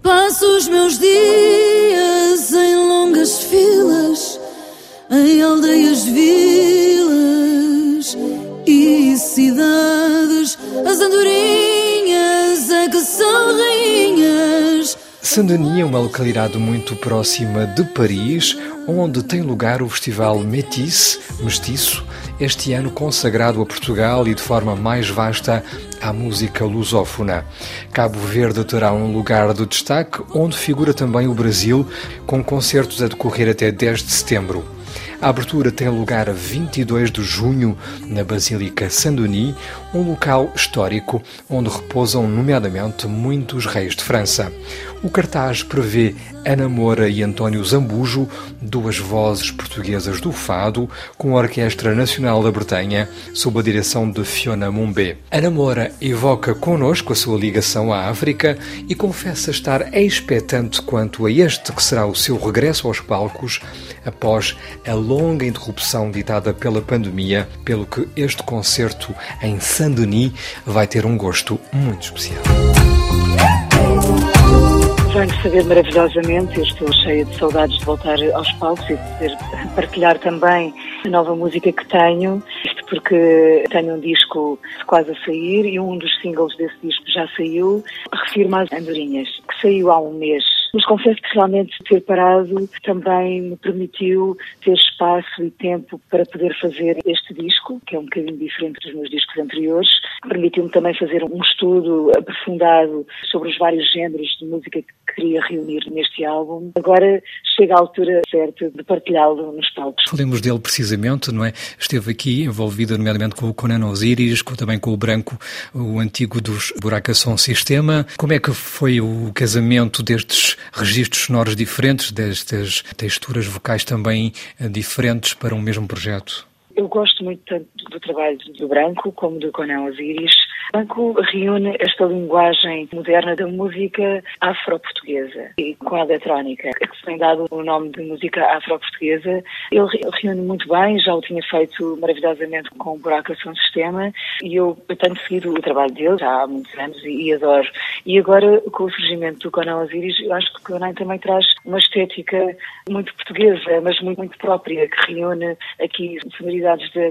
Passo os meus dias em longas filas, em aldeias, vilas e cidades. As andorinhas é que são rainhas. Saint-Denis é uma localidade muito próxima de Paris, onde tem lugar o Festival Métis, Mestiço, este ano consagrado a Portugal e de forma mais vasta à música lusófona. Cabo Verde terá um lugar de destaque, onde figura também o Brasil, com concertos a decorrer até 10 de setembro. A abertura tem lugar a 22 de junho na Basílica Saint-Denis, um local histórico onde repousam nomeadamente muitos reis de França. O cartaz prevê Ana Moura e António Zambujo, duas vozes portuguesas do fado, com a Orquestra Nacional da Bretanha, sob a direção de Fiona Mumbé. Ana Moura evoca connosco a sua ligação à África e confessa estar expectante quanto a este que será o seu regresso aos palcos após a longa interrupção ditada pela pandemia, pelo que este concerto em Saint-Denis vai ter um gosto muito especial. Venho saber maravilhosamente, eu estou cheia de saudades de voltar aos palcos e de poder partilhar também a nova música que tenho, isto porque tenho um disco quase a sair e um dos singles desse disco já saiu, refiro-me às Andorinhas, que saiu há um mês. Mas confesso que realmente ter parado também me permitiu ter espaço e tempo para poder fazer este disco, que é um bocadinho diferente dos meus discos anteriores. Permitiu-me também fazer um estudo aprofundado sobre os vários géneros de música que queria reunir neste álbum. Agora chega a altura certa de partilhá-lo nos palcos. Falemos dele precisamente, não é? Esteve aqui envolvida nomeadamente com o Conan Osiris, também com o Branco, o antigo dos Buraca Som Sistema. Como é que foi o casamento destes registros sonoros diferentes, destas texturas vocais também diferentes para um mesmo projeto? Eu gosto muito tanto do trabalho do Branco como do Conan Osiris. O Branco reúne esta linguagem moderna da música afro-portuguesa e com a eletrónica, que se tem dado o nome de música afro-portuguesa. Ele reúne muito bem, já o tinha feito maravilhosamente com o Buraca Som Sistema e eu tenho seguido o trabalho dele já há muitos anos e adoro. E agora, com o surgimento do Conan Osiris, eu acho que o Conan também traz uma estética muito portuguesa, mas muito, muito própria, que reúne aqui sonoridades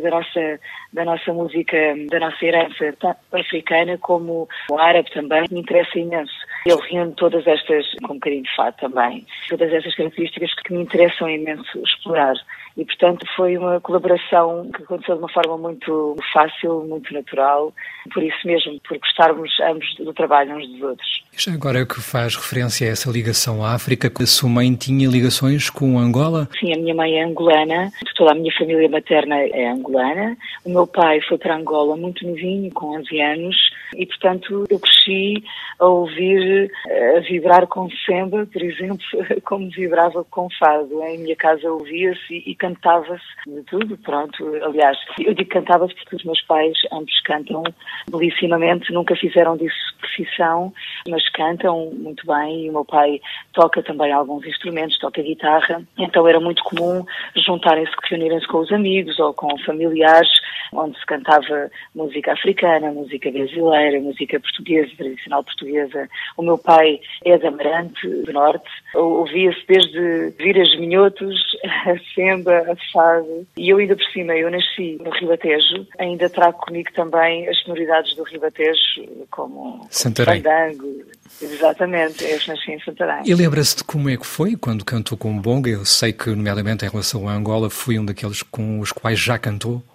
da nossa música, da nossa herança, tanto africana como o árabe também, me interessa imenso. Ele reúne todas estas, com um bocadinho de fado também, todas estas características que me interessam imenso explorar. E, portanto, foi uma colaboração que aconteceu de uma forma muito fácil, muito natural, por isso mesmo, por gostarmos ambos do trabalho uns dos outros. Já agora que faz referência a essa ligação à África, que a sua mãe tinha ligações com Angola? Sim, a minha mãe é angolana, toda a minha família materna é angolana. O meu pai foi para Angola muito novinho, com 11 anos, e, portanto, eu cresci a ouvir, a vibrar com samba, por exemplo, como vibrava com fado. Em minha casa ouvia-se e cantava-se de tudo, pronto. Aliás, eu digo cantava-se porque os meus pais ambos cantam belíssimamente, nunca fizeram disso profissão, mas cantam muito bem e o meu pai toca também alguns instrumentos, toca guitarra, então era muito comum juntarem-se, reunirem-se com os amigos ou com familiares, onde se cantava música africana, música brasileira, música portuguesa, tradicional portuguesa. O meu pai é de Amarante, do Norte, ouvia-se desde viras minhotos, a samba, a fado, e eu ainda por cima, eu nasci no Ribatejo, ainda trago comigo também as sonoridades do Ribatejo, como fandango. Exatamente, eu nasci em Santarém. E lembra-se de como é que foi quando cantou com o bonga? Eu sei que, nomeadamente em relação a Angola, foi um daqueles com os quais já cantou.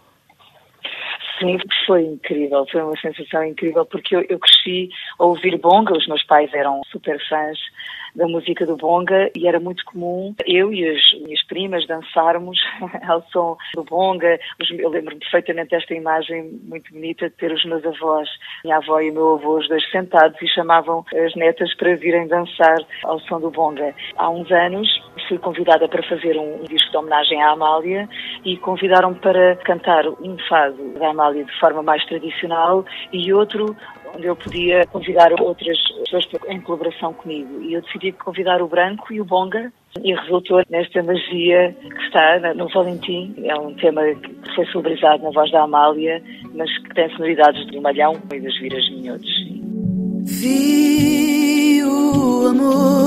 Sim, foi incrível, foi uma sensação incrível, porque eu cresci a ouvir bonga, os meus pais eram super fãs da música do bonga e era muito comum eu e as minhas primas dançarmos ao som do bonga. Eu lembro-me perfeitamente desta imagem muito bonita de ter os meus avós, minha avó e o meu avô, os dois sentados e chamavam as netas para virem dançar ao som do bonga. Há uns anos fui convidada para fazer um disco de homenagem à Amália e convidaram-me para cantar um fado da Amália de forma mais tradicional e outro onde eu podia convidar outras pessoas em colaboração comigo. E eu decidi convidar o Branco e o bonga e resultou nesta magia que está no Valentim. É um tema que foi celebrizado na voz da Amália, mas que tem sonoridades do Malhão e das Viras Minhotos. Vi o amor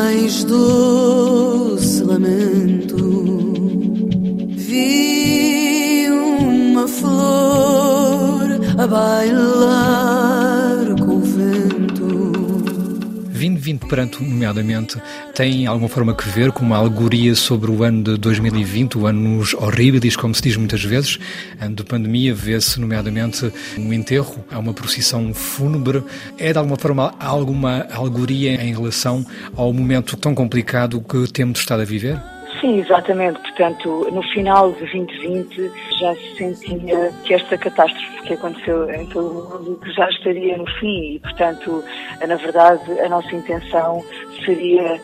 mais doce lamento. Vi uma flor a bailar com o vento. 2020 Pranto, nomeadamente, tem alguma forma que ver com uma alegoria sobre o ano de 2020, o anos horríveis, como se diz muitas vezes, ano de pandemia, vê-se nomeadamente um enterro, há uma procissão fúnebre. É de alguma forma alguma alegoria em relação ao momento tão complicado que temos estado a viver? Sim, exatamente. Portanto, no final de 2020 já se sentia que esta catástrofe que aconteceu em todo o mundo que já estaria no fim e, portanto, na verdade, a nossa intenção seria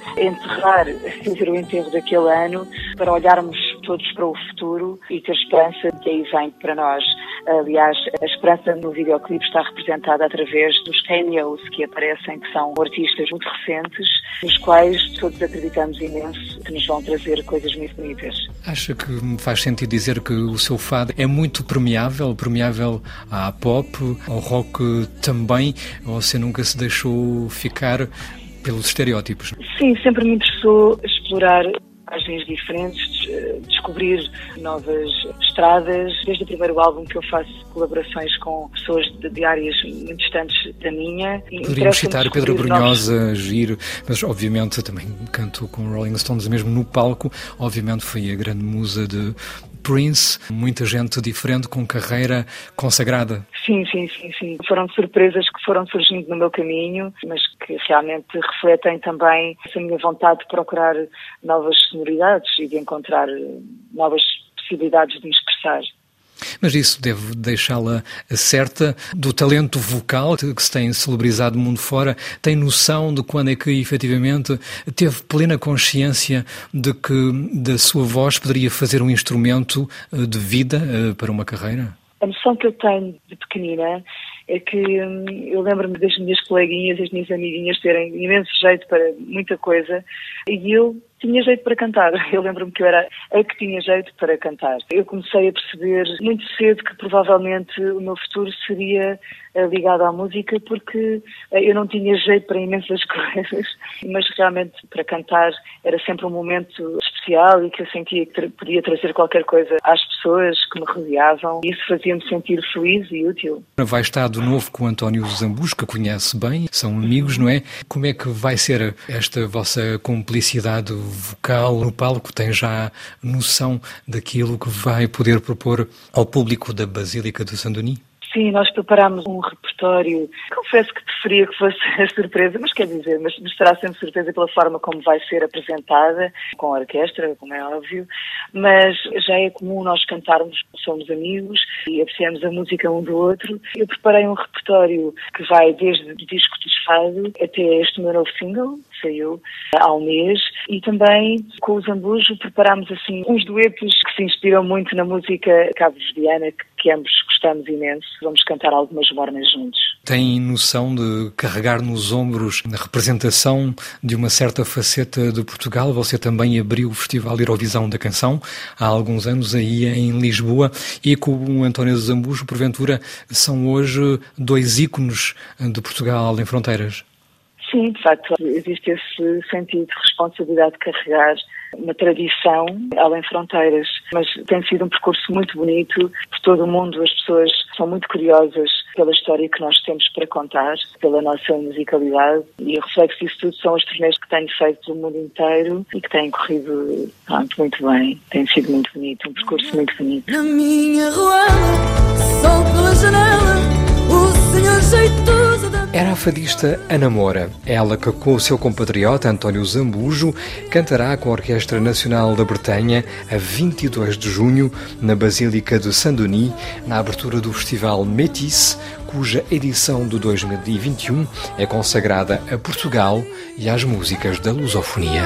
fazer o enterro daquele ano para olharmos todos para o futuro e ter esperança que aí vem para nós. Aliás, a esperança no videoclipe está representada através dos cameos que aparecem, que são artistas muito recentes, nos quais todos acreditamos imenso que nos vão trazer coisas muito bonitas. Acha que faz sentido dizer que o seu fado é muito permeável à pop, ao rock também, ou você nunca se deixou ficar pelos estereótipos? Sim, sempre me interessou explorar imagens diferentes, descobrir novas estradas. Desde o primeiro álbum que eu faço colaborações com pessoas de áreas muito distantes da minha. Poderíamos citar Pedro Brunhosa, Giro, mas obviamente também canto com Rolling Stones mesmo no palco. Obviamente foi a grande musa de Prince, muita gente diferente com carreira consagrada. Sim. Foram surpresas que foram surgindo no meu caminho, mas que realmente refletem também essa minha vontade de procurar novas sonoridades e de encontrar novas possibilidades de me expressar. Mas isso deve deixá-la certa do talento vocal que se tem celebrizado no mundo fora. Tem noção de quando é que efetivamente teve plena consciência de que da sua voz poderia fazer um instrumento de vida para uma carreira? A noção que eu tenho de pequenina é que eu lembro-me das minhas coleguinhas, das minhas amiguinhas terem imenso jeito para muita coisa e eu tinha jeito para cantar. Eu lembro-me que eu era a que tinha jeito para cantar. Eu comecei a perceber muito cedo que provavelmente o meu futuro seria ligado à música porque eu não tinha jeito para imensas coisas, mas realmente para cantar era sempre um momento especial e que eu sentia que podia trazer qualquer coisa às pessoas que me rodeavam e isso fazia-me sentir feliz e útil. Vai estar de novo com o António Zambujo, que conhece bem, são amigos, não é? Como é que vai ser esta vossa cumplicidade vocal no palco? Tem já noção daquilo que vai poder propor ao público da Basílica de Saint-Denis? Sim, nós preparámos um repertório. Confesso que preferia que fosse surpresa, mas quer dizer, mas será sempre surpresa pela forma como vai ser apresentada, com a orquestra, como é óbvio, mas já é comum nós cantarmos, somos amigos e apreciamos a música um do outro. Eu preparei um repertório que vai desde o disco de fado até este meu novo single, que saiu há um mês, e também com o Zambujo preparámos assim uns duetos que se inspiram muito na música cabo-verdiana, que ambos gostamos imenso. Vamos cantar algumas mornas juntos. Tem noção de carregar nos ombros a representação de uma certa faceta de Portugal? Você também abriu o Festival Eurovisão da Canção há alguns anos aí em Lisboa e com o António Zambujo, porventura, são hoje dois ícones de Portugal em fronteiras. Sim, de facto, existe esse sentido de responsabilidade de carregar uma tradição além fronteiras, mas tem sido um percurso muito bonito por todo o mundo. As pessoas são muito curiosas pela história que nós temos para contar, pela nossa musicalidade, e o reflexo disso tudo são as turnês que tenho feito pelo mundo inteiro e que têm corrido muito bem. Tem sido muito bonito, um percurso muito bonito. Na minha rua, sol pela janela, o senhor jeitoso da... Era a fadista Ana Moura, ela que com o seu compatriota António Zambujo cantará com a Orquestra Nacional da Bretanha a 22 de junho na Basílica de Saint-Denis, na abertura do Festival Métis, cuja edição de 2021 é consagrada a Portugal e às músicas da lusofonia.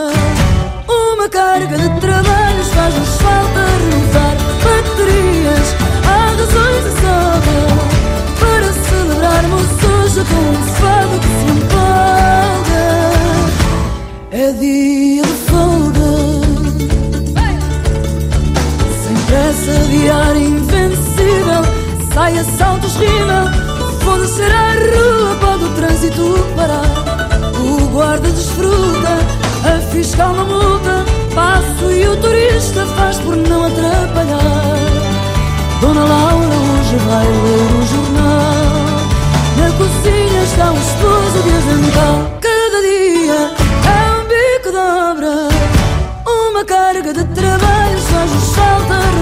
Uma carga de trabalhos faz-nos falta renovar baterias, há razões de sobra para celebrarmos hoje com um fado que se empolga. É dia de folga, sem pressa, diário invencível, saia, saltos, rima, vou descer à rua, pode o trânsito parar, o guarda desfruta fiscal não multa, passo e o turista faz por não atrapalhar. Dona Laura hoje vai ler o jornal. Na cozinha está o esposo de avental. Cada dia é um bico de obra, uma carga de trabalhos faz-nos falta